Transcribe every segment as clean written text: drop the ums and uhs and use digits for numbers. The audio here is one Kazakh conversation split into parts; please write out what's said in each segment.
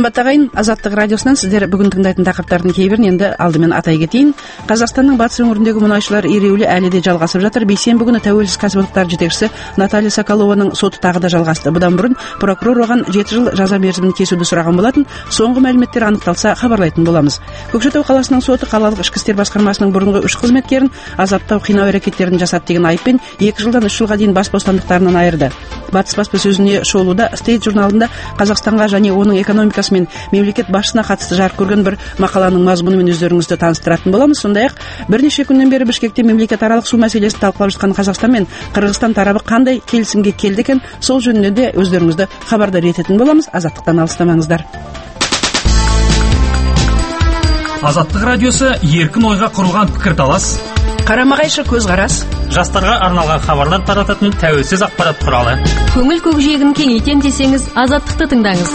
Қымбатты ағайын, Азаттық радиосынан сіздер бүгін тыңдайтын тақырыптардың кейбірін енді алдымен атай кетейін. Қазақстанның батыс өңіріндегі мұнайшылар ереуілі әлі де жалғасып жатыр. Бейсенбі күні тәуелсіз кәсіподақтар жетекшісі Наталья Соколованың соты тағы да жалғасты. Бұдан бұрын прокурор оған 7 жыл жаза мерзімін кесуді сұраған болатын. Соңғы мәліметтер анықталса хабарлайтын боламыз. Көкшетау қаласының соты қалалық ішкі істер басқармасының бұрынғы 3 қызметкерін азаптау, қинау әрекеттерін жасады деген айыппен 2 жылдан 3 жылға дейін бас бостандықтарынан айырды. Батыс баспасөзіне шолуда Стейт журналында Қазақстанға және оның экономикасы мен мемлекет басшысына қатысты жарық көрген бір мақаланың мазмұнымен өздеріңізді таныстыратын боламыз. Сондай-ақ бірнеше күннен бері Бішкекте мемлекетаралық су мәселесін талқылап жатқан Қазақстан мен Қырғызстан тарабы қандай келісімге келді екен, сол жөнінде де өздеріңізді хабардар ететін боламыз. Азаттықтан алыстамаңыздар. Азаттық радиосы еркін ойға құрылған пікірталас, Қарама-қайшы көзқарас, жастарға арналған хабарлар тарататын тәуелсіз ақпарат құралы. Көңіл көкжиегін кеңейтем десеңіз, Азаттықты тыңдаңыз.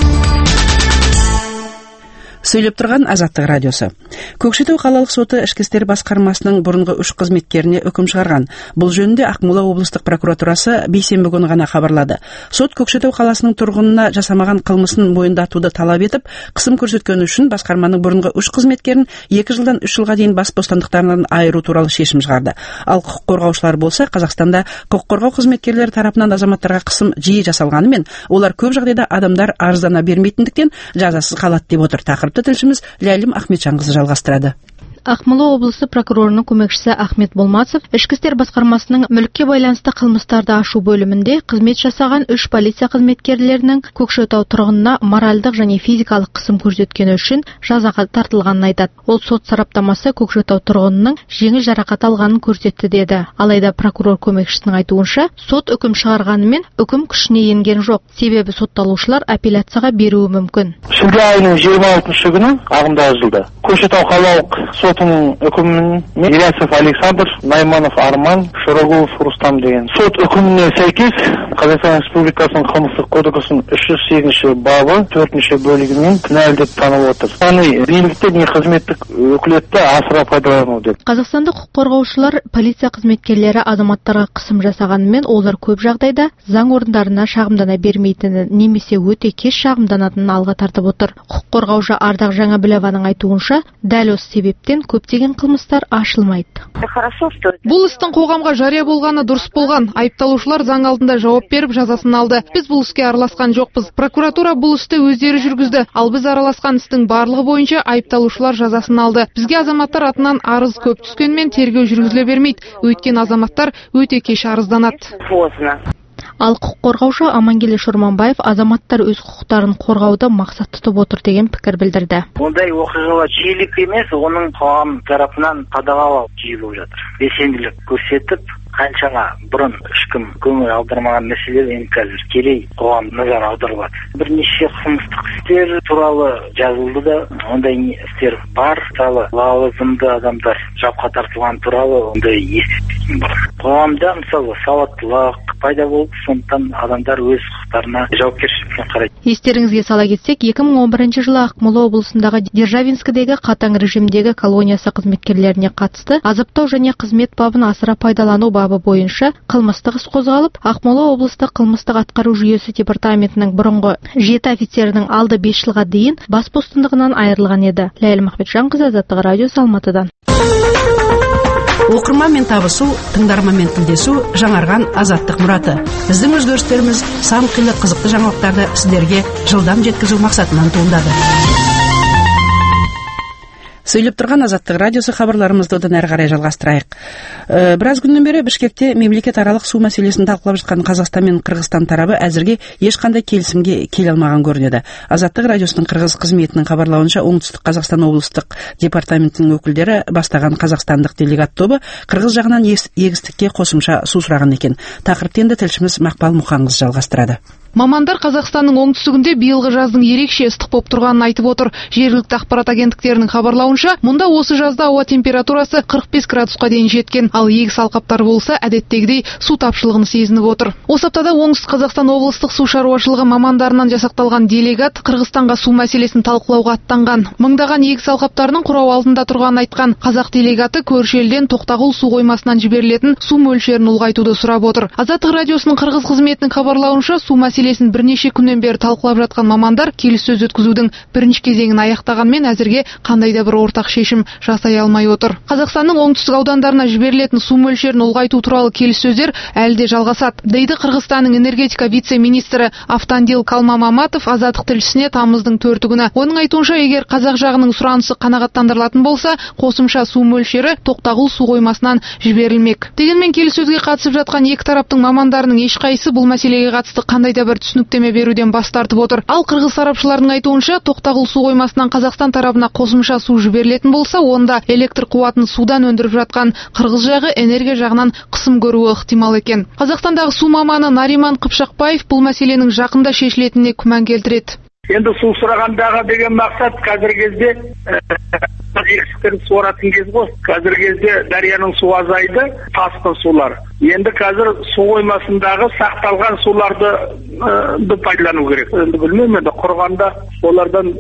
Сөйлеп тұрған Азаттық радиосы. Көкшетау қалалық соты ішкі істер басқармасының бұрынғы 3 қызметкеріне үкім шығарған. Бұл жөнінде Ақмола облыстық прокуратурасы бейсенбі күні ғана хабарлады. Сот Көкшетау қаласының тұрғынына жасамаған қылмысын мойындатуды талап етіп, қысым көрсеткені үшін басқарманың бұрынғы 3 қызметкерін 2 жылдан 3 жылға дейін бас бостандықтарынан айыру туралы шешім шығарды. Ал құқық қорғаушылар болса, Қазақстанда құқық қорғау қызметкерлері тарапынан азаматтарға қысым жиі жасалғанымен, олар көп жағдайда адамдар арыздана бермейтіндіктен жазасыз қалады деп отыр. Тілшіміз Ләйлім Ахметжанқызы жалғастырады. Ақмола облысы прокурорының көмекшісі Ахмет Болмасов ішкі істер басқармасының мүлікке байланысты қылмыстарды ашу бөлімінде қызмет жасаған 3 полиция қызметкерлерінің Көкшетау тұрғынына моральдық және физикалық қысым көрсеткені үшін жазаға тартылғанын айтады. Ол сот сараптамасы Көкшетау тұрғынының жеңіл жарақат алғанын көрсетті деді. Алайда прокурор көмекшісінің айтуынша, сот үкім шығарғанымен үкім күшіне енген жоқ. Себебі сотталушылар апелляцияға беруі мүмкін. Шілде айының 26 күні ағымдағы жылда Көкшетау қалалық сотының үкімімен Ильясов Александр, Найманов Арман, Шырогулов Рустам деген сот үкіміне сәйкес Қазақстан Республикасының қылмыстық кодексінің 308 бабы 4 бөлігімен кінәлі деп танылып отыр. Яғни билікті не қызметтік өкілетті асыра пайдалану деп. Қазақстандық құқық қорғаушылар полиция қызметкерлері азаматтарға қысым жасағанымен, олар көп жағдайда заң орындарына шағымдана бермейтінін немесе өте кеш шағымданатынын алға тартып отыр. Құқық қорғаушы Ардақ Жаңабілеваның айтуынша, дәл осы себептен көптеген қылмыстар ашылмайды. Бұл істің қоғамға жария болғаны дұрыс болған. Айыпталушылар заң алдында жауап беріп жазасын алды. Біз бұл іске араласқан жоқпыз. Прокуратура бұл істі өздері жүргізді. Ал біз араласқан істің барлығы бойынша айыпталушылар жазасын алды. Бізге азаматтар атынан арыз көп түскенмен тергеу жүргізіле бермейді. Өйткені азаматтар өте кеш арызданады. Ал құқық қорғаушы Амангелді Шорманбаев азаматтар өз құқықтарын қорғауды мақсат тұтып отыр деген пікір білдірді. Ондай оқиғалар жиілік емес, оның қоғам тарапынан қадағалау жиі болып жатыр. Белсенділік көрсетіп, қаншама бұрын ешкім көңіл аудармаған мәселелер енді қазір келей қоғам назар аударылады. Бірнеше қылмыстық істер туралы жазылды да, ондай істер бар. Мысалы, лауазымды адамдар жауапқа тартылған туралы ондай еститін бар. Қоғамда мысалы сауаттылық пайда болып, сондықтан адамдар өз құқықтарына жауапкершілікпен қарайды. Естеріңізге сала кетсек, 2011 жылы Ақмола облысындағы Державинскідегі қатаң режимдегі колониясы қызметкерлеріне қатысты азаптау және қызмет бабын асыра пайдалану бабы бойынша қылмыстық іс қозғалып, Ақмола облыстық қылмыстық атқару жүйесі департаментінің бұрынғы 7 офицерінің алды 5 жылға дейін бас бостандығынан айырылған еді. Ләйлім Ахметжанқызы, Азаттық радиосы, Алматыдан. Оқырманмен табысу, тыңдарманмен тілдесу жаңарған Азаттық мұраты. Біздің өзгерістеріміз сан қилы қызықты жаңалықтарды сіздерге жылдам жеткізу мақсатынан туындады. Сөйлеп тұрған Азаттық радиосы хабарларымызды одан әрі қарай жалғастырайық. Біраз күннен бері Бішкекте мемлекетаралық су мәселесін талқылап жатқан Қазақстан мен Қырғызстан тарабы әзірге ешқандай келісімге келе алмаған көрінеді. Азаттық радиосының Қырғыз қызметінің хабарлауынша, оңтүстік Қазақстан облыстық департаментінің өкілдері бастаған қазақстандық делегат тобы Қырғыз жағынан егістікке қосымша су сұраған екен. Тақырыпты енді тілшіміз Мақпал Мұханқызы жалғастырады. Мамандар Қазақстанның оңтүстігінде биылғы жаздың ерекше ыстық болып тұрғанын айтып отыр. Жергілікті ақпарат агенттіктерінің хабарлауынша, мұнда осы жазда ауа температурасы 45 градусқа дейін жеткен, ал егіс алқаптары болса әдеттегідей су тапшылығын сезініп отыр. Осы аптада оңтүстік Қазақстан облыстық су шаруашылығы мамандарынан жасақталған делегат Қырғызстанға су мәселесін талқылауға аттанған. Мыңдаған егіс алқаптарының құрау алдында тұрғанын айтқан қазақ делегаты көрші елден Тоқтағұл су қоймасынан жіберілетін су мөлшерін ұлғайтуды сұрап отыр. Азаттық радиосының Қырғыз қызметінің хабарлауынша, су мәселесін бірнеше күннен бері талқылап жатқан мамандар келіссөз өткізудің бірінші кезеңін аяқтағанмен әзірге қандай да бір ортақ шешім жасай алмай отыр. Қазақстанның оңтүстік аудандарына жіберілетін су мөлшерін ұлғайту туралы келіссөздер әлі де жалғасады, дейді Қырғызстанның энергетика вице-министрі Автандил Калмамаматов Азаттық тілшісіне тамыздың 4 күні. Оның айтуынша, егер қазақ жағының сұранысы қанағаттандырылатын болса, қосымша су мөлшері Тоқтағұл су қоймасынан жіберілмек. Дегенмен келіссөзге қатысып жатқан екі тараптың мамандарының ешқайсысы бұл мәселеге қатысты қандай да бір түсініктеме беруден бас тартып отыр. Ал қырғыз сарапшылардың айтуынша, Тоқтағұл су қоймасынан Қазақстан тарапына қосымша су жіберілетін болса, онда электр қуатын судан өндіріп жатқан қырғыз жағы энергия жағынан қысым көруі ықтимал екен. Қазақстандағы су маманы Нариман Қыпшақбаев бұл мәселенің жақында шешілетініне күмән келтіреді. Енді су сұрағандағы деген мақсат қазіргі кезде жетістіктерді суаратын кез ғой. Қазіргі кезде дарияның су азайды, тасқын сулар. Енді қазір су қоймасындағы сақталған суларды пайдалану керек. Енді білмеймін, енді құрғанда олардан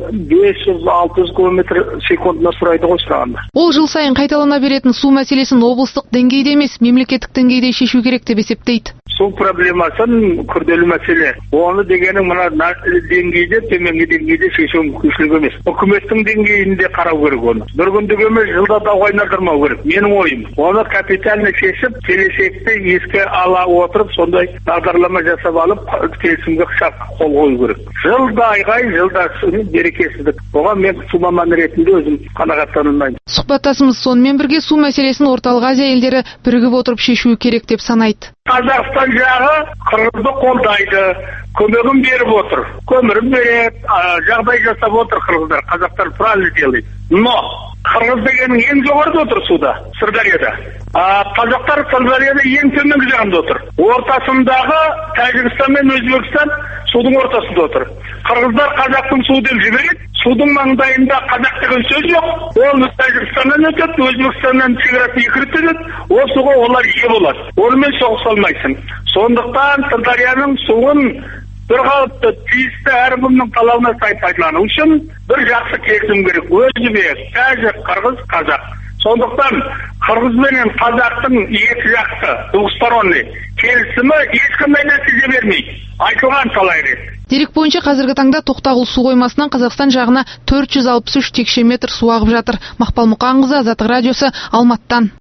500-600 км секундына сұрайды ғой сұрағанда. Ол жыл сайын қайталана беретін су мәселесін облыстық деңгейде емес, мемлекеттік деңгейде шешу керек деп есептейді. Су проблемасын күрделі мәселе. Оны дегенің мына деңгейде, төменгі деңгейде шешу мүмкіншілік емес. Үкіметтің деңгейінде қарау керек оны. Бір күндік емес, жылда дау айналдырмау керек. Менің ойым. Оны капитально шешіп, келешекте еске ала отырып, сондай бағдарлама жасап алып, келісімге қол қою керек. Жылда айғай, жылда берекесіздік. Оған мен су маманы ретінде өзім қанағаттанамын. Сұхбаттасымыз сонымен бірге су мәселесін орталық Азия елдері бірігіп отырып шешуі керек деп санайды. Қазақстан жағы Қырғызды қолдайды, көмегін беріп отыр, көмірін береді, жағдай жасап отыр қырғыздар, қазақтар правильно делает. Но Қырғыз дегенің ең жоғарыда отыр суда, Сырдарияда. Қазақтар Сырдарияда ең төменгі жағында отыр. Ортасындағы Тәжікстан мен Өзбекстан судың ортасында отыр. Қырғыздар қазақтың су деп жібереді, судың маңдайында қазақ деген сөз жоқ. Ол Тәжікстаннан өтеді, Өзбекстаннан шекарасы екі рет өтеді. Ол суға олар ие болады. Онымен соғыс алмайсың. Сондықтан Сырдарияның суын бір қалыпты, тиісті әркімнің талабына сай пайдалану үшін бір жақсы келісім керек. Өзбек, тәжік, қырғыз, қазақ. Сондықтан қырғыз бенен қазақтың екі жақты двусторонний келісімі ешқандай нәтиже бермейді. Айтылған талай рет. Дерек бойынша қазіргі таңда Тоқтағұл су қоймасынан Қазақстан жағына 463 текше метр су ағып жатыр. Мақпал Мұқанқызы, Азаттық радиосы, Алматыдан.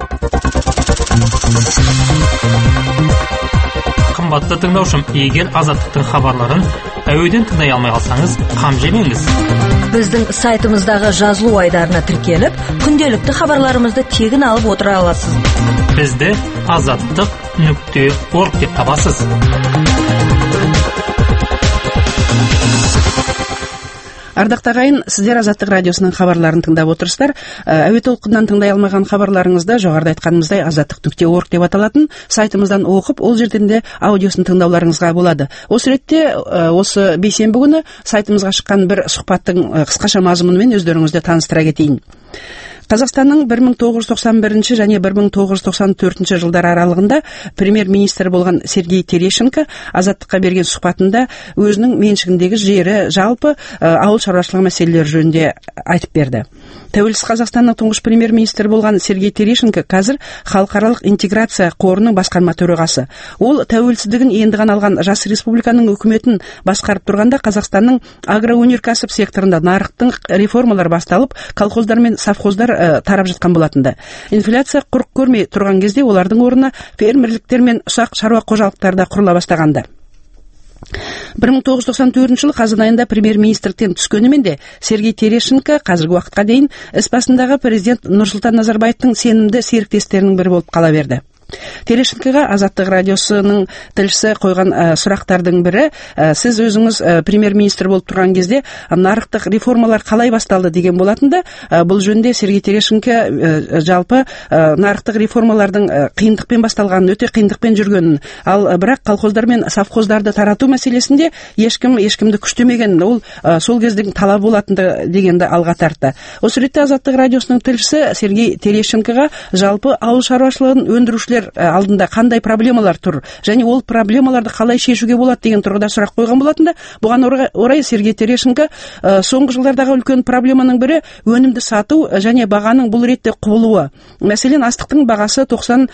Қымбатты тыңдаушым, егер Азаттықтың хабарларын әуеден тыңдай алмай қалсаңыз, қам жемеңіз. Біздің сайтымыздағы жазылу айдарына тіркеліп, күнделікті хабарларымызды тегін алып отыра аласыз. Бізді azаттық.org деп табасыз. Ардақты ағайын, сіздер Азаттық радиосының хабарларын тыңдап отырсыздар. Әуе толқыннан тыңдай алмаған хабарларыңызды жоғарыда айтқанымыздай azаттық.org деп аталатын сайтымыздан оқып, ол жерден де аудиосын тыңдауларыңызға болады. Осы ретте осы бейсенбі күні сайтымызға шыққан бір сұхбаттың қысқаша мазмұнымен өздеріңізді таныстыра кетейін. Қазақстанның 1991 және 1994 жылдар аралығында премьер-министр болған Сергей Терещенко Азаттыққа берген сұхбатында өзінің меншігіндегі жері жалпы ауыл шаруашылығы мәселелері жөнінде айтып берді. Тәуелсіз Қазақстанның тұңғыш премьер-министр болған Сергей Терещенко қазір халықаралық интеграция қорының басқарма төрағасы. Ол тәуелсіздігін енді ғана алған жас республиканың үкіметін басқарып тұрғанда Қазақстанның агроөнеркәсіп секторында нарықтың реформалар басталып, колхоздар мен совхоздар тарап жатқан болатынды. Инфляция құрық көрмей тұрған кезде олардың орнына фермерліктер мен ұсақ шаруа қожалықтарда құрыла бастағанды. 1994 жылы қазан айында премьер-министрліктен түскенімен де Сергей Терещенко қазіргі уақытқа дейін іс басындағы президент Нұрсұлтан Назарбаевтың сенімді серіктестерінің бірі болып қала берді. Терещенкоға Азаттық радиосының тілшісі қойған сұрақтардың бірі, сіз өзіңіз премьер-министр болып тұрған кезде нарықтық реформалар қалай басталды деген болатынды. Бұл жөнінде Сергей Терещенко жалпы нарықтық реформалардың қиындықпен басталғанын, өте қиындықпен жүргенін, ал бірақ колхоздар мен совхоздарды тарату мәселесінде ешкімді күштемеген, ол сол кездің талабы болатынды дегенді алға тартты. Осы ретте Азаттық радиосының тілшісі Сергей Терещенкоға жалпы ауыл шаруашылығын өндірушілер сіздер алдында қандай проблемалар тұр және ол проблемаларды қалай шешуге болады деген тұрғыда сұрақ қойған болатын да, бұған орай Сергей Терещенко соңғы жылдардағы үлкен проблеманың бірі өнімді сату және бағаның бұл ретте құбылуы. Мәселен, астықтың бағасы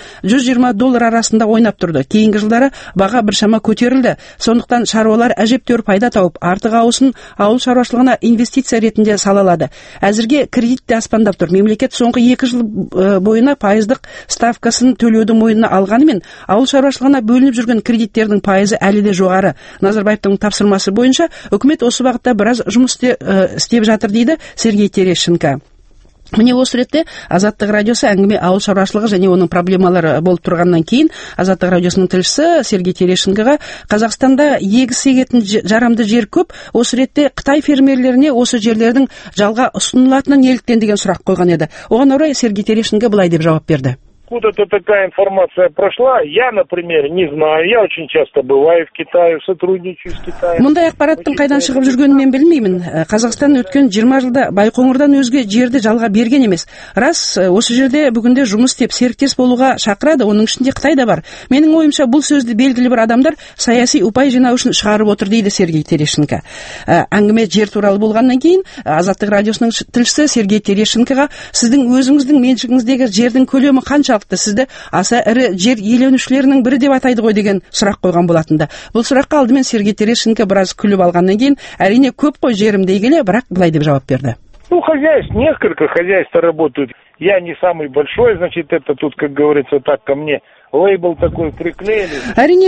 $90-120 арасында ойнап тұрды. Кейінгі жылдары баға біршама көтерілді. Сондықтан шаруалар әжептәуір пайда тауып, артық ауысын ауыл шаруашылығына инвестиция ретінде салалады. Әзірге кредит те аспандап тұр. Мемлекет соңғы 2 жыл бойына пайыздық ставкасын төлеуді мойнына алғанымен, ауыл шаруашылығына бөлініп жүрген кредиттердің пайызы әлі де жоғары. Назарбаевтың тапсырмасы бойынша үкімет осы бағытта біраз жұмыс істеп жатыр дейді Сергей Терещенко. Міне осы ретте Азаттық радиосы әңгіме ауыл шаруашылығы және оның проблемалары болып тұрғаннан кейін Азаттық радиосының тілшісі Сергей Терещенкоға Қазақстанда егіс егетін жарамды жер көп, осы ретте Қытай фермерлеріне осы жерлердің жалға ұсынылатыны неліктен деген сұрақ қойған еді. Оған орай Сергей Терещенко былай деп жауап берді. Откуда-то такая информация прошла. Я, например, не знаю. Я очень часто бываю в Китае, сотрудничаю с Китаем. Мұндай ақпараттың қайдан шығып жүргенін мен білмеймін. Қазақстан өткен 20 жылда Байқоңырдан өзге жерді жалға берген емес. Рас, осы жерде бүгінде жұмыс істеп серіктес болуға шақырады, оның ішінде Қытай да бар. Менің ойымша бұл сөзді белгілі бір адамдар саяси ұпай жинау үшін шығарып отыр дейді Сергей Терещенко. Әңгіме жер туралы болғаннан кейін Азаттық радиосының тілшісі Сергей Терещенкоға сіздің өзіңіздің меншігіңіздегі жердің көлемі қанша сізді аса ірі жер иеленушілерінің бірі деп атайды ғой деген сұрақ қойған болатында. Бұл сұраққа алдымен Сергей Терещенко біраз күліп алғаннан кейін, әрине көп қой жерім дей келе, бірақ былай деп жауап берді. Хозяйств, несколько хозяйств работают. Я не самый большой, значит, это тут, как говорится, так ко мне лейбл такой приклеили. Әрине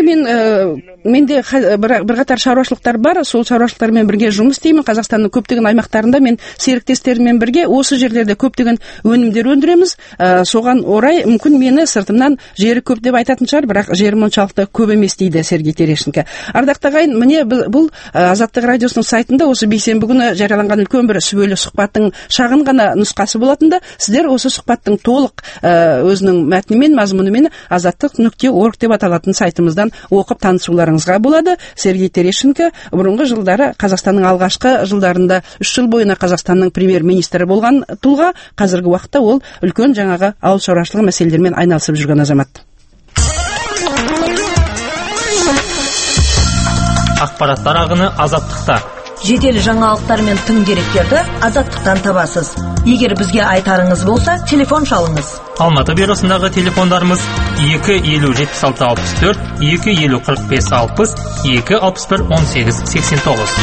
менде бірқатар шаруашылықтар бар, сол шаруашылықтармен бірге жұмыс істеймін. Қазақстанның көптеген аймақтарында мен серіктестеріммен бірге осы жерлерде көптеген өнімдер өндіреміз. Соған орай мүмкін мені сыртымнан жері көп деп айтатын шығар, бірақ жерім оншалықты көп емес дейді Сергей Терещенко. Ардақты ағайын, міне бұл Азаттық радиосының сайтында осы бейсенбі күні жарияланған үлкен бір сүбелі сұхбаттың шағын ғана нұсқасы болатында, сіздер осы сұхбаттың толық өзінің мәтінімен, мазмұнымен azattik.org деп аталатын сайтымыздан оқып танысуларыңызға болады. Сергей Терещенко бұрынғы жылдары Қазақстанның алғашқы жылдарында 3 жыл бойына Қазақстанның премьер-министрі болған тұлға, қазіргі уақытта ол үлкен жаңағы ауыл шаруашылығы мәселелерімен айналысып жүрген азамат. Ақпараттар ағыны Азаттықта. Жедел жаңалықтар мен тың деректерді Азаттықтан табасыз. Егер бізге айтарыңыз болса, телефон шалыңыз. Алматы бюросындағы телефондарымыз 250-76-64, 250-45-60, 261-18-89.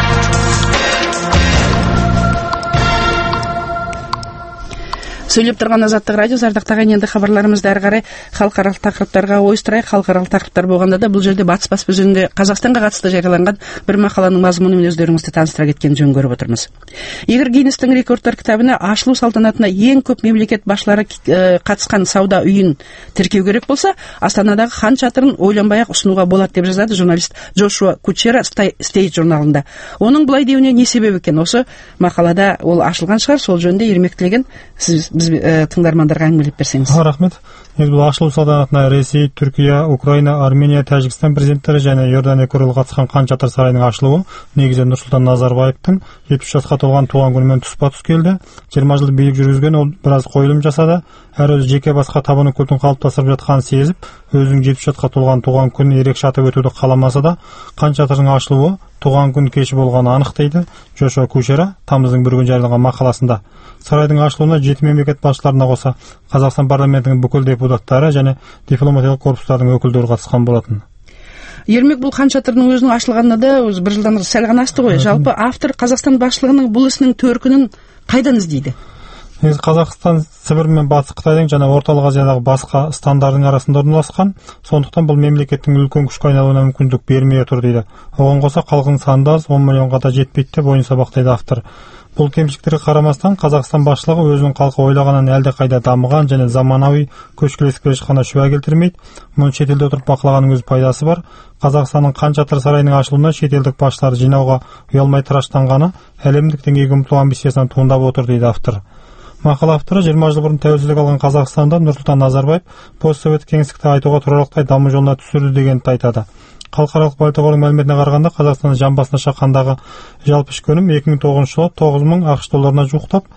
Сөйлеп тұрған Азаттық радио, ардақты ағайын, енді хабарларымызды әрі қарай халықаралық тақырыптарға ойыстырайық. Халықаралық тақырыптар болғанда да бұл жерде Батыс баспасөзінде Қазақстанға қатысты жарияланған бір мақаланың мазмұнымен өздеріңізді таныстыра кеткен жөн көріп отырмыз. Егер Гиннестің рекордтар кітабына ашылу салтанатына ең көп мемлекет басшылары қатысқан сауда үйін тіркеу керек болса, Астанадағы хан шатырын ойланбай-ақ ұсынуға болады деп жазады журналист Джошуа Кучера State журналында. Оның бұлай деуіне не себеп екен? Осы мақалада ол ашылған шығар, сол жөнінде Ермек Тілеген сіз тыңдармандарға әңгімелеп берсеңіз. Рахмет. Бұл ашылу салтанатына Ресей, Түркия, Украина, Армения, Тәжікстан президенттері және Иордания королі қатысқан хан шатыр сарайының ашылуы негізі Нұрсұлтан Назарбаевтың 70 жасқа толған туған күнімен тұспа-тұс келді. 20 жыл билік жүргізген, ол біраз қойылым жасады. Әр өзі жеке басқа табаны көлтін қалыптастырып жатқанын сезіп, өзінің 70 жасқа толған туған күнін ерекше атап өтуді қаламаса да, хан шатырының ашылуы туған күн кеші болғаны анық дейді Джошуа Кучера тамыздың 1 күні жарияланған мақаласында. Сарайдың ашылуына 7 мемлекет басшыларына қоса Қазақстан парламентінің бүкіл депутаттары және дипломатиялық корпустардың өкілдері қатысқан болатын. Ермек, бұл хан шатырының өзінің ашылғанына да өзі 1 жылдан сәл ғана асты ғой. Жалпы автор Қазақстан басшылығының бұл ісінің төркінін қайдан іздейді? Қазақстан Сібір мен Батыс Қытайдың және Орталық Азиядағы басқа стандардың арасында орналасқан, сондықтан бұл мемлекеттің үлкен күшке айналуына мүмкіндік бермей отыр дейді. Оған қоса халқының саны 10 миллионға да жетпейді деп ойын сабақтайды автор. Бұл кемшіліктерге қарамастан Қазақстан басшылығы өзінің халқы ойлағаннан әлде қайда дамыған және заманауи көшкілеске ешқандай шүбә келтірмейді. Мұны шетелде отырып бақылағанның өз пайдасы бар. Қазақстанның хан шатыр сарайының ашылуына шетелдік басшыларды жинауға ұялмай тыраштанғаны әлемдік деңгейге ұмтылу амбициясынан туындап отыр дейді автор. Мақала авторы 20 жыл бұрын тәуелсіздік алған Қазақстанда Нұрсұлтан Назарбаев постсовет кеңістікті айтуға тұрарлықтай даму жолына түсірді дегенді айтады. Халықаралық валюта қорының мәліметіне қарағанда Қазақстанда жан басына шаққандағы жалпы ішкі өнім 2009 жылы 9.000 ақш долларына жуықтап,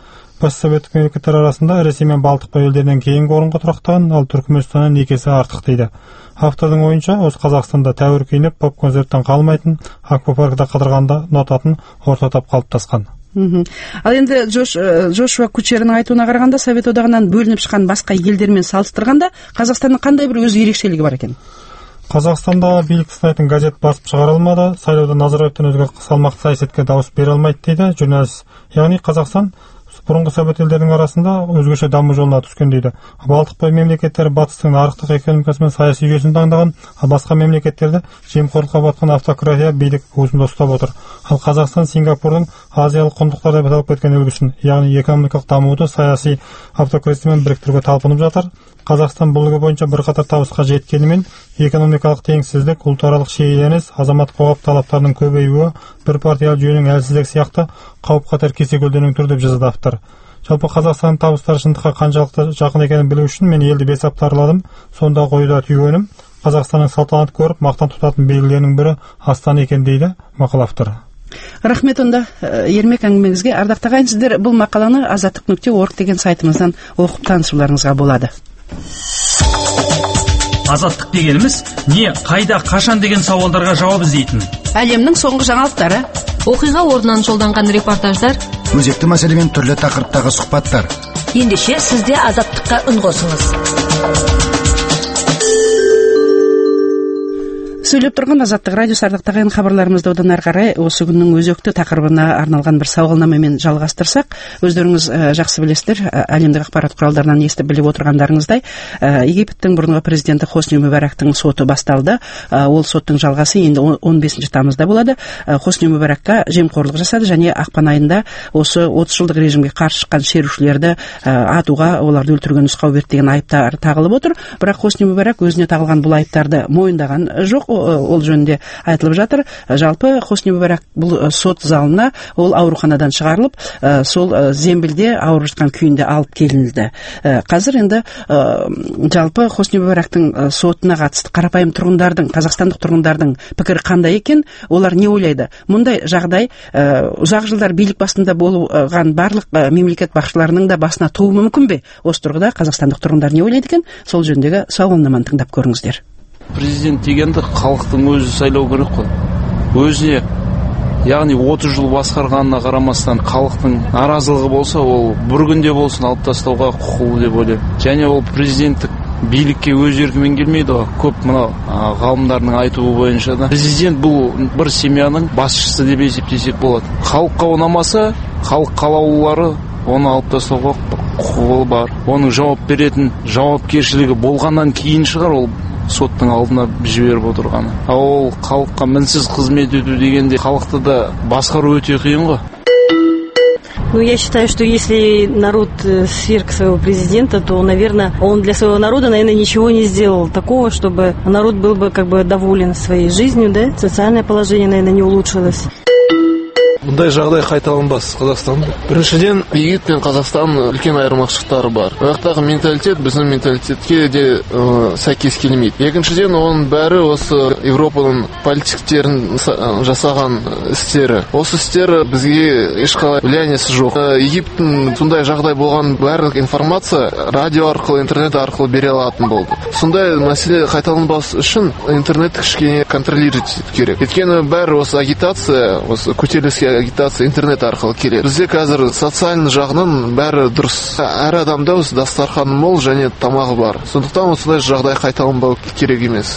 постсоветтік мемлекеттер арасында Ресей мен Балтық елдерінен кейінгі орынға тұрақтаған, ал Түркменстаннан 2 есе артық дейді. Автордың ойынша, осы Қазақстанда тәуір киініп, поп-концерттен қалмайтын, аквапаркта қыдырғанда ұнататын орта тап қалыптасқан. Ал енді Джошуа Кучерінің айтуына қарағанда, Совет одағынан бөлініп шыққан басқа елдермен салыстырғанда Қазақстанның қандай бір өз ерекшелігі бар екен? Қазақстанда билік сынайтын газет басып шығара алмады, сайлауда Назарбаевтан өзге салмақты саясатқа дауыс бере алмайды дейді журналист. Яғни Қазақстан бұрынғы совет елдерінің арасында өзгеше даму жолына түскен дейді. Балтық мемлекеттері батыстың нарықтық экономикасы мен саяси жүйесін таңдаған, басқа мемлекеттерді жемқорлыққа батқан автократия билік өзінде ұстап отыр. Ал Қазақстан Сингапурдың азиялық құндылықтар деп аталып кеткен үлгісін, яғни экономикалық дамуды саяси автократиямен біріктіруге талпынып жатыр. Қазақстан бүлігі бойынша бірқатар табысқа жеткенімен, экономикалық теңсіздік, ұлтаралық шиеленіс, азамат қоғам талаптарының көбеюі, бір партиялы жүйенің әлсіздігі сияқты қауіп-қатер кесе-көлденең тұр деп жазады автор. Жалпы Қазақстанның табыстары шындыққа қаншалықты жақын екенін білу үшін мен елді 5 апта араладым. Сонда ойда түйгенім Қазақстанның салтанат көріп мақтан тұтатын белгілерінің бірі Астана екен дейді мақала авторы. Рахмет онда Ермек әңгімеңізге. Ардақты ағайын, сіздер бұл мақаланы azаттық.org деген сайтымыздан оқып танысуларыңызға болады. Азаттық дегеніміз не, қайда, қашан деген сауалдарға жауап іздейтін. Әлемнің соңғы жаңалықтары, оқиға орнынан жолданған репортаждар, өзекті мәселемен түрлі тақырыптағы сұхбаттар. Ендеше сізде азаттыққа үн қосыңыз. Сөйлеп тұрған Азаттық радиосы. Ардақты ағайын, хабарларымызды одан әрі қарай осы күннің өзекті тақырыбына арналған бір сауалнамамен жалғастырсақ, өздеріңіз жақсы білесіздер, әлемдік ақпарат құралдарынан естіп біліп отырғандарыңыздай, Египеттің бұрынғы президенті Хосни Мүбәрактың соты басталды. Ол соттың жалғасы енді 15 тамызда болады. Хосни Мүбәракқа жемқорлық жасады және ақпан айында осы 30 жылдық режимге қарсы шыққан шерушілерді атуға, оларды өлтіруге нұсқау берді деген айыптар тағылып отыр. Бірақ Хосни Мүбәрак өзіне тағылған бұл айыптарды мойындаған жоқ. Ол жөнінде айтылып жатыр. Жалпы Хосни Мүбәрак бұл сот залына ол ауруханадан шығарылып, сол зембілде ауырып жатқан күйінде алып келінді. Қазір енді жалпы Хосни Мүбәрактың сотына қатысты қарапайым тұрғындардың, қазақстандық тұрғындардың пікірі қандай екен? Олар не ойлайды? Мұндай жағдай ұзақ жылдар билік басында болған барлық мемлекет басшыларының да басына туы мүмкін бе? Осы тұрғыда қазақстандық тұрғындар не ойлайды екен? Сол жөніндегі сауалнаманы тыңдап көріңіздер. Президент дегенді халықтың өзі сайлау керек қой. Өзіне, яғни 30 жыл басқарғанына қарамастан халықтың наразылығы болса, ол бір күнде болсын алып тастауға құқылы деп ойлаймын. Және ол президенттік билікке өз еркімен келмейді ғой. Көп мына ғалымдардың айтуы бойынша да президент бұл бір семьяның басшысы деп есептесек болады. Халыққа ұнамаса, халық қалаулылары оны алып тастауға құқығы бар. Оның жауап беретін жауапкершілігі болғаннан кейін шығар ол соттың алдына жіберіп отырғаны. Ол халыққа мінсіз қызмет ету дегенде халықты да басқару өте қиын ғой. Я считаю, что если народ сверг своего президента, то, наверное, он для своего народа, ничего не сделал такого, чтобы народ был бы доволен своей жизнью, да? Социальное положение, не улучшилось. Бұндай жағдай қайталанбас Қазақстанда. Біріншіден, Египет пен Қазақстан үлкен айырмашылықтары бар. Ояқтағы менталитет біздің менталитетке де сәйкес келмейді. Екіншіден, оның бәрі осы Европаның политиктерін жасаған істері. Осы істер бізге ешқалай влияниесі жоқ. Египтің сондай жағдай болған барлық информация радио арқылы, интернет арқылы бере алатын болды. Сондай мәселе қайталанбас үшін интернет кішкене контролировать керек. Өйткені бәрі осы агитация, осы көтеріліске агитация интернет арқылы келеді. Бізде қазір социальный жағынан бәрі дұрыс. Әр адамда осы дастарханы мол және тамағы бар. Сондықтан осындай жағдай қайталанбау керек емес.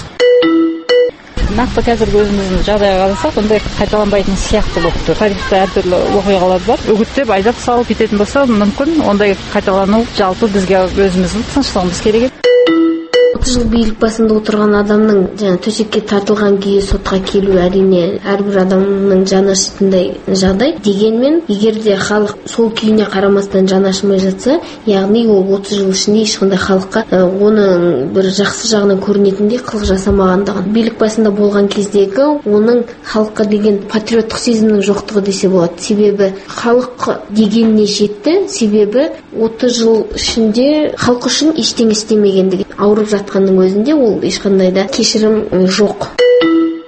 Нақты қазір өзіміздің жағдайға қарасақ, ондай қайталанбайтын сияқты болып тұр. Тарихта әртүрлі оқиғалар бар. Үгіттеп айдап салып кететін болса, мүмкін ондай қайталану жалпы бізге өзіміздің тыныштығымыз керек. 30 жыл билік басында отырған адамның төсекке тартылған күйі сотқа келу әрине әрбір адамның жаны ашитындай жағдай. Дегенмен, егерде халық сол күйіне қарамастан жаны ашымай жатса, яғни ол 30 жыл ішінде ешқандай халыққа оның бір жақсы жағынан көрінетіндей қылық жасамағандығын. Билік басында болған кездегі оның халыққа деген патриоттық сезімнің жоқтығы десе болады. Себебі халық дегеніне жетті, себебі 30 жыл ішінде халық үшін ештеңе істемегендігі. Ауырып жатқанның өзінде ол ешқандай да кешірім жоқ.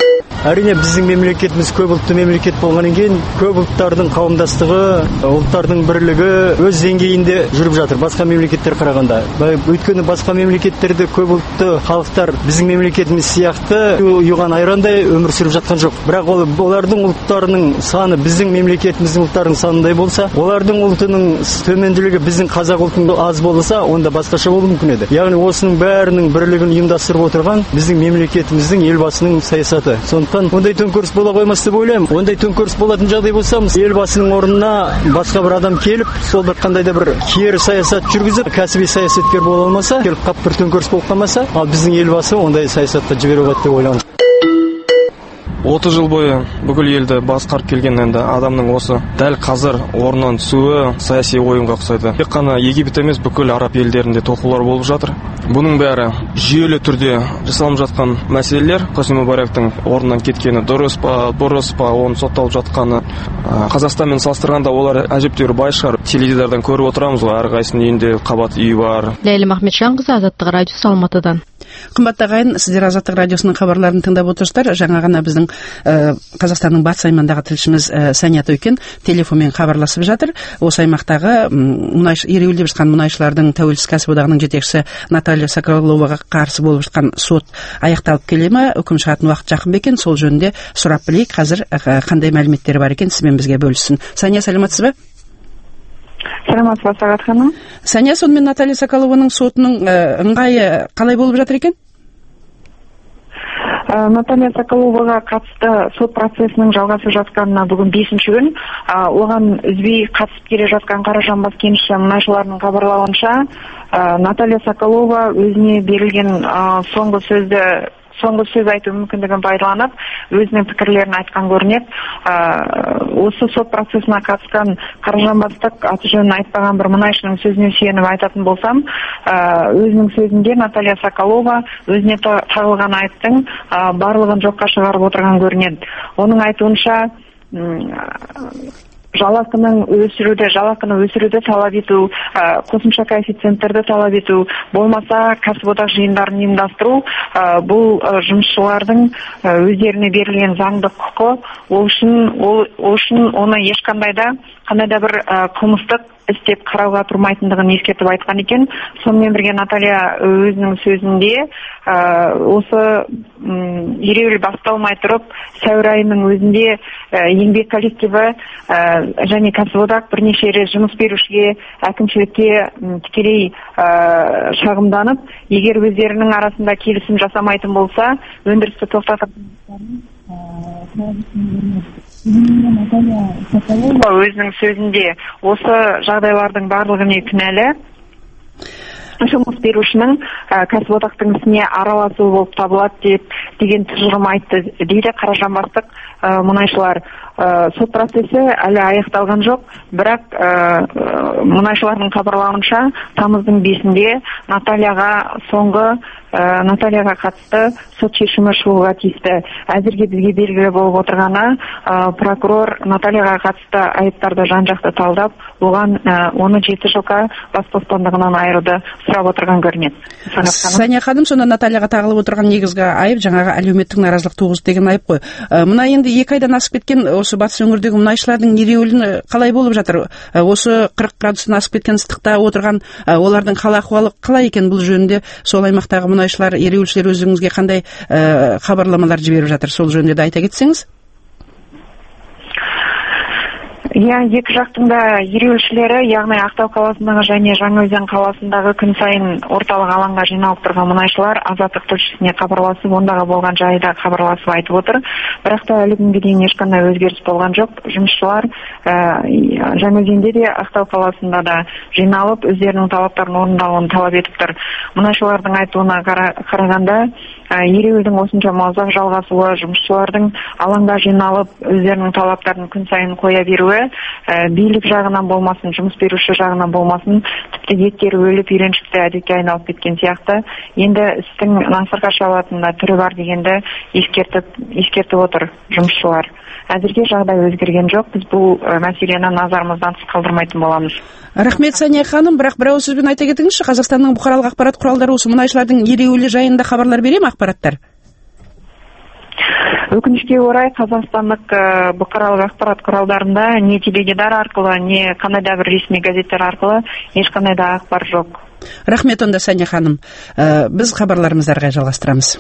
әрине біздің мемлекетіміз көп ұлтты мемлекет болғаннан кейін көп ұлттардың қауымдастығы, ұлттардың бірлігі өз деңгейінде жүріп жатыр басқа мемлекеттер қарағанда. Өйткені басқа мемлекеттерде көп ұлтты халықтар біздің мемлекетіміз сияқты ұйыған айрандай өмір сүріп жатқан жоқ. Бірақ олардың ұлттарының саны біздің мемлекетіміздің ұлттарының санындай болса, олардың ұлтының төменділігі біздің қазақ ұлтының аз болса, онда басқаша болуы мүмкін еді. Яғни осының бәрінің бірлігін ұйымдастырып отырған біздің мемлекетіміздің елбасының саясаты. Сондықтан ондай төңкеріс бола қоймас деп ойлаймын. Ондай төңкеріс болатын жағдай болса, елбасының орнына басқа бір адам келіп, сол бір қандай да бір кері саясат жүргізіп, кәсіби саясаткер бола алмаса, келіп қап бір төңкеріс болып қалмаса, ал біздің елбасы ондай саясатқа жібере алады деп ойлаймын. 30 жыл бойы бүкіл елді басқарып келген енді адамның осы дәл қазір орнынан түсуі саяси ойынға ұқсайды. Тек қана Египет емес, бүкіл араб елдерінде толқулар болып жатыр. Бұның бәрі жүйелі түрде жасалып жатқан мәселелер. Хосни Мубарактың орнынан кеткені дұрыс па, оны сотталып жатқаны. Қазақстанмен салыстырғанда олар әжептәуір бай шығар. Теледидардан көріп отырамыз ғой, әрқайсысының үйінде қабат үй бар. Ләйлім Ахметжанқызы, Азаттық радиосы, Алматыдан. Қымбатты ағайын, сіздер Азаттық радиосының хабарларын тыңдап отырсыздар. Жаңа ғана біздің Қазақстанның батыс аймағындағы тілшіміз Сәния Тойкен телефонмен хабарласып жатыр. Осы аймақтағы ереуілдеп жатқан мұнайшылардың тәуелсіз кәсіподағының жетекшісі Наталья Соколоваға қарсы болып жатқан сот аяқталып келе ме, үкім шығатын уақыт жақын бе екен? Сол жөнінде сұрап білейік. Қазір қандай мәліметтер бар екен, сізбен бізге бөліссін. Сәния, сәлеметсіз бе? Саламатсыз ба, Сағат ханым? Сәния, сонымен Наталья Соколованың сотының ыңғайы қалай болып жатыр екен? Наталья Соколоваға қатысты сот процесінің жалғасып жатқанына бүгін 5-ші күн. Оған үзбей қатысып келе жатқан Қаражанбас кеніші мұнайшыларының хабарлауынша, Наталья Соколова өзіне берілген соңғы сөз айту мүмкіндігін пайдаланып, өзінің пікірлерін айтқан көрінеді. Осы сот процесіне қатысқан Қаражанбастық аты жөнін айтпаған бір мұнайшының сөзіне сүйеніп айтатын болсам, өзінің сөзінде Наталья Соколова өзіне тағылған айыптың барлығын жоққа шығарып отырған көрінеді. Оның айтуынша, жалақыны өсіруді талап ету, қосымша коэффициенттерді талап ету, болмаса кәсіподақ жиындарын ұйымдастыру, бұл жұмысшылардың өздеріне берілген заңды құқы, ол үшін оны ешқандай да бір қылмыстық істеп қарауға тұрмайтындығын ескертіп айтқан екен. Сонымен бірге Наталья өзінің сөзінде осы ереуіл басталмай тұрып, сәуір айының өзінде еңбек коллективі және кәсіподақ бірнеше рет жұмыс берушіге, әкімшілікке тікелей шағымданып, егер өздерінің арасында келісім жасамайтын болса, өндірісті тоқтатып өзінің сөзінде осы жағдайлардың барлығына кінәлі жұмыс берушінің кәсіподақтың ісіне араласуы болып табылады деген тұжырым айтты дейді Қаражанбастық мұнайшылар. Сот процесі әлі аяқталған жоқ, бірақ мұнайшылардың хабарлауынша тамыздың 5-інде Натальяға қатысты сот шешімі шығуға тиісті. Әзірге бізге белгілі болып отырғаны, прокурор Натальяға қатысты айыптарды жан-жақты талдап, оны 7 жылға бас бостандығынан айыруды сұрап отырған көрінеді. Сәния ханым, сонда Натальяға тағылып отырған негізгі айып жаңағы әлеуметтік наразылық туғызды деген айып қой. Мына енді 2 айдан асып кеткен осы батыс өңірдегі мұнайшылардың ереуілі қалай болып жатыр? Осы 40 градустан асып кеткен ыстықта отырған олардың хал ахуалы қалай екен? Бұл жөнінде сол аймақтағы мұнайшылар, ереуілшілер өзіңізге қандай хабарламалар жіберіп жатыр? Сол жөнінде де айта кетсеңіз. Екі жақтың да ереуілшілері, яғни Ақтау қаласындағы және Жаңаөзен қаласындағы күн сайын орталық алаңға жиналып тұрған мұнайшылар Азаттық тілшісіне хабарласып, ондағы болған жайды хабарласып айтып отыр. Бірақ та әлі күнге дейін ешқандай өзгеріс болған жоқ. Жұмысшылар Жаңаөзенде де, Ақтау қаласында да жиналып, өздерінің талаптарын орындауын талап етіп тұр. Мұнайшылардың айтуына қарағанда, ереуілдің осыншама ұзақ жалғасуы, жұмысшылардың алаңға жиналып, өздерінің талаптарын күн сайын қоя беруі, билік жағынан болмасын, жұмыс беруші жағынан болмасын, тіпті еттері өліп үйреншікті әдетке айналып кеткен сияқты. Енді істің насырға шабатында түрі бар дегенді ескертіп отыр жұмысшылар. Әзірге жағдай өзгерген жоқ. Біз бұл мәселені назарымыздан тыс қалдырмайтын боламыз. Рахмет, Сәния ханым, бірақ бір ауыз сөзбен айта кетіңізші, Қазақстанның бұқаралық ақпарат құралдары осы мұнайшылардың ереуілі жайында хабарлар бере ме, ақпараттар? Өкінішке орай қазақстандық бұқаралық ақпарат құралдарында не теледидар арқылы, не қандай да бір ресми газеттер арқылы ешқандай да ақпар жоқ. Рахмет онда, Сәния ханым. Біз хабарларымызды әрі қарай жалғастырамыз.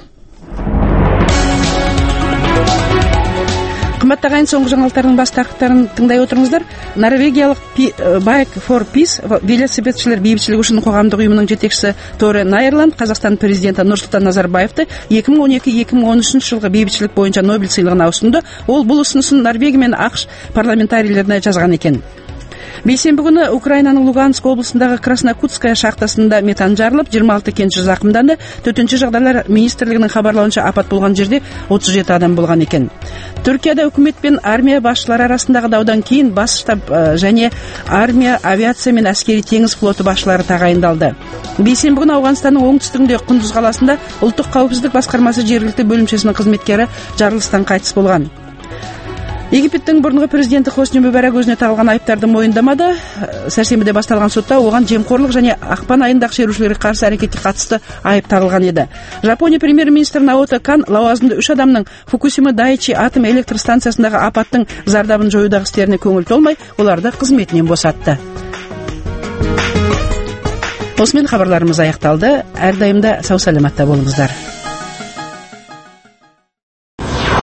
Қымбатты ағайын, соңғы жаңалықтардың бас тақырыптарын тыңдай отырыңыздар. Норвегиялық Bike for Peace велосипедшілер бейбітшілік үшін қоғамдық ұйымының жетекшісі Торе Найерланд Қазақстан президенті Нұрсұлтан Назарбаевты 2012-2013 жылғы бейбітшілік бойынша Нобель сыйлығына ұсынды. Ол бұл ұсынысын Норвегия мен ақш парламентарийлеріне жазған екен. Бейсенбі күні Украинаның Луганск облысындағы Краснокутская шахтасында метан жарылып, 26 кенші зақымданды. Төтенше жағдайлар министрлігінің хабарлауынша апат болған жерде 37 адам болған екен. Түркияда үкімет пен армия басшылары арасындағы даудан кейін бас штаб және армия, авиация мен әскери теңіз флоты басшылары тағайындалды. Бейсенбі күні Ауғанстанның оңтүстігінде Құндыз қаласында ұлттық қауіпсіздік басқармасы жергілікті бөлімшесінің қызметкері жарылыстан қайтыс болған. Египеттің бұрынғы президенті Хосни Мүбәрак өзіне тағылған айыптарды мойындамады. Сәрсенбіде басталған сотта оған жемқорлық және ақпан айында шерушілерге қарсы әрекетке қатысты айып тағылған еді. Жапония премьер-министрі Наото Кан лауазымды 3 адамның Фукусима Дайичи атом электр станциясындағы апаттың зардабын жоюдағы істеріне көңіл толмай, оларды қызметінен босатты. Осымен хабарларымыз аяқталды. Әрдайымда сау саламатта болыңыздар.